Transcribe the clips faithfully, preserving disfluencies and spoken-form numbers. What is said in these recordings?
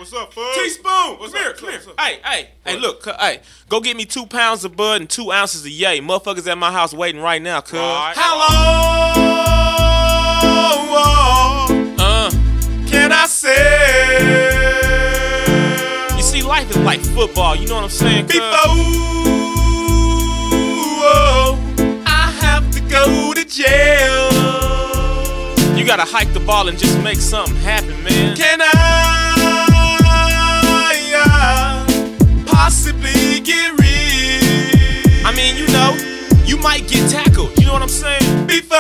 What's up, Fud? Teaspoon. What's come up? here, come What's here. up? Hey, hey, hey, look, cuz, hey, go get me two pounds of bud and two ounces of yay. Motherfuckers at my house waiting right now, cuz. Right. How long uh, can I say? You see, life is like football, you know what I'm saying, cuz? Before I have to go to jail, you gotta hike the ball and just make something happen, man. can I uh, possibly get rid? I mean, you know, you might get tackled, you know what I'm saying? Before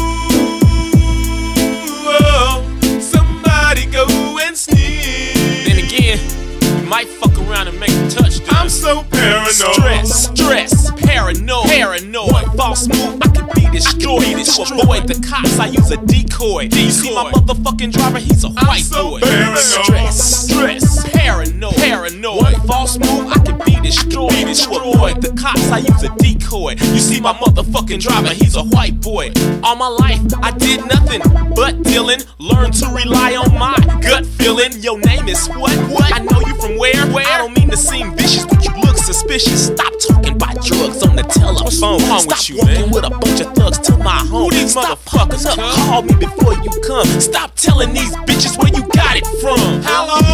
somebody go and sneeze. Then again, you might fuck around and make a touchdown. I'm so paranoid. Stress, stress, paranoid, paranoid. One false move, I could be destroyed. To avoid the cops, I use a decoy. You see my motherfucking driver, he's a white so boy. paranoid. Stress, stress, paranoid, paranoid. One false move, I could be destroyed. To avoid the cops, I use a decoy. You see my motherfucking driver, he's a white boy. All my life, I did nothing but dealing. Learn to rely on my gut feeling. Your name is what? What? I know you from where? Where? I don't mean to seem vicious, but you look suspicious. Stop talking about drugs on the telephone. What's wrong Stop with you, man? walking with a bunch of thugs to my home. Who these Stop motherfuckers, fucking up. cuz? Call me before you come. Stop telling these bitches where you got it from. How long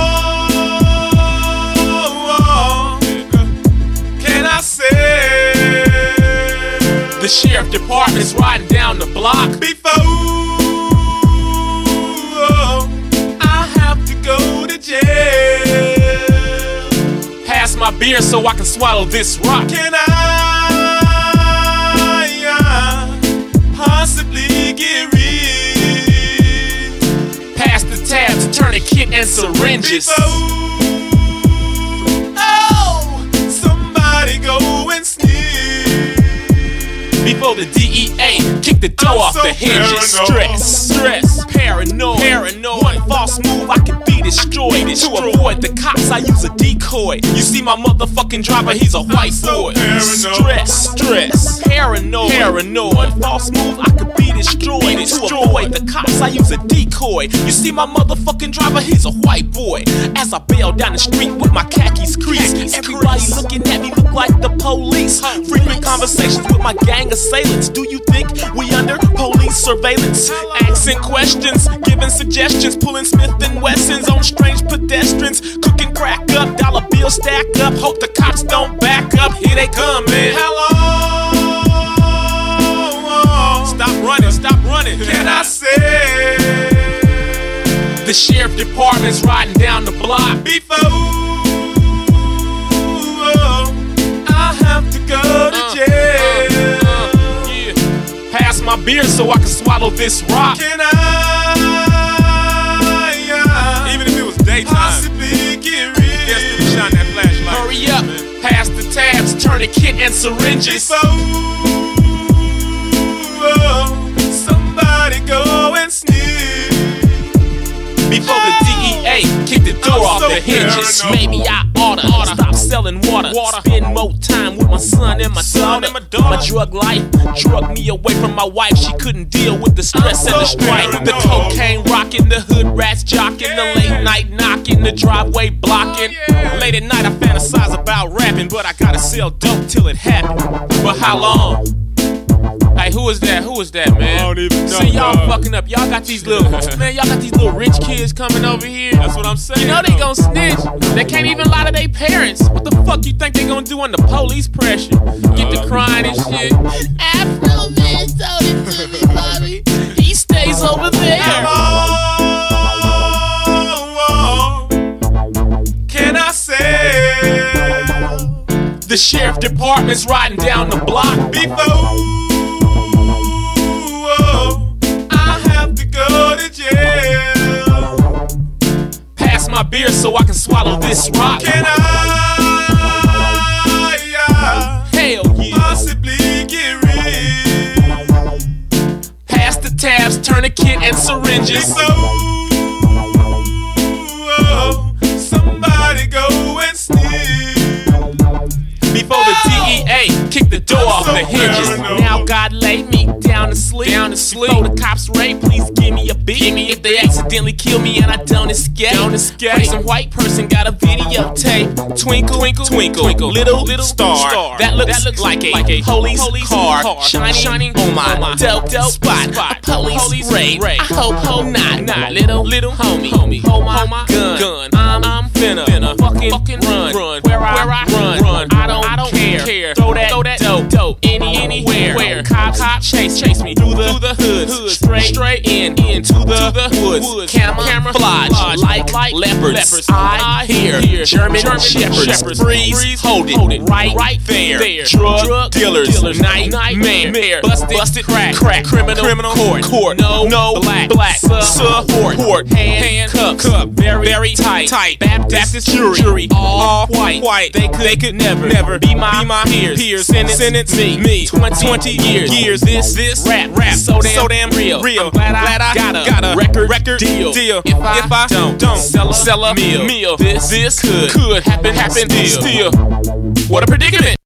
can I say? The sheriff department's riding down the block. Before I have to go to jail, Pass my beer so I can swallow this rock. can I uh, possibly get rid? Pass the tabs, tourniquet, and syringes. Before oh, somebody go and sneeze. Before the D E A kick the door I'm off so the hinges. paranoid. Stress, stress, paranoid, paranoid. One false move, I can be destroyed. To avoid the cops, I use a decoy. You see my motherfucking driver, he's a white so boy. paranoid. Stress, stress, paranoid, paranoid. One false move, I could be destroyed. To avoid the cops, I use a decoy. You see my motherfucking driver, he's a white boy. As I bail down the street with my khakis creased, everybody looking at me look like the police. Frequent conversations with my gang assailants. Do you think we under police surveillance? Asking questions, giving suggestions, pulling Smith and Wessons on strange pedestrians, cooking crack up, dollar bills stack up. Hope the cops don't back up. Here they come, man. How long Stop running, stop running. can I say? The sheriff department's riding down the block. Before I have to go to Uh, jail, uh, uh, yeah. Pass my beer so I can swallow this rock. can I uh, Even if it was daytime, possibly get rid? yes, we shine that flashlight. Hurry up, pass the tabs, tourniquet, and syringes. Before somebody go and sneeze. Before the D E A kick the door I'm off so the hinges. paranoid. Maybe I oughta, oughta stop selling water. water. Spend more time with my son and my Son daughter. and my daughter. My drug life drug me away from my wife. She couldn't deal with the stress I'm and the so strife. The paranoid. cocaine rocking, the hood rats jocking, the late night knocking, the driveway blocking. Oh, yeah. Late at night I fantasize about rapping, but I gotta sell dope till it happens. But how long? Hey, who is that? Who is that, man? I don't even know, See, y'all dog. fucking up. Y'all got these little, man, y'all got these little rich kids coming over here. That's what I'm saying. You know they gon' snitch. They can't even lie to their parents. What the fuck you think they gon' do when the police pressure? Get to crying and shit. Afro man told it to me, Bobby. He stays over there. How long can I say? The sheriff department's riding down the block. Before I have to go to jail, Pass my beer so I can swallow this rock. can I uh, Hell yeah. possibly get rid? Pass the tabs, tourniquet, and syringes. Before somebody go and sneeze. Before the D E A kick the door off so the hinges. paranoid. Now God lay me down to sleep. Down to sleep. Before the cops raid, please give me a beat. Give me if they ask to accidentally kill me and I don't escape. Don't escape. Pray some white person got a videotape. Twinkle, twinkle, twinkle, twinkle. Little, little star. star. That looks, that looks like a, like a police, police car, car. Shining, shining on my, my dope, dope spot. spot. A police, police raid. raid. I hope, hope not, not. Little, little homie, homie. Hold my, hold my gun, gun. I'm, I'm finna, finna fucking, fucking run, run. Where I, where I run, run. I don't, I don't care. care. Throw that, throw that dope, dope. Any, anywhere. Where cops, cops chase, chase me through the, through the hood, hood. Straight, straight in, into the, to the woods. woods. Camera, camouflage, like, like leopards. leopards. I, I hear, hear German, German shepherds. shepherds. Freeze, freeze, hold it, hold it. Right, right there. there. Drug, Drug dealers, dealers. Night, nightmare, mare. Busted, busted, crack, crack. Criminal, criminal, court, court. No, no, black, black. Support, support. Hand, cup, cup. Very, very tight, tight. Baptist, Baptist jury, jury. All white, white. They could, they could never, never be my, be my peers. peers. Sentence, sentence me, me. Twenty, twenty years, years. This, this rap, rap. So damn, so damn real, real. I'm glad I, glad I got a, got a record, record deal. deal. If I, if I don't, don't sell a, sell a meal, meal. This, this could, could happen, happen still. still. What a predicament.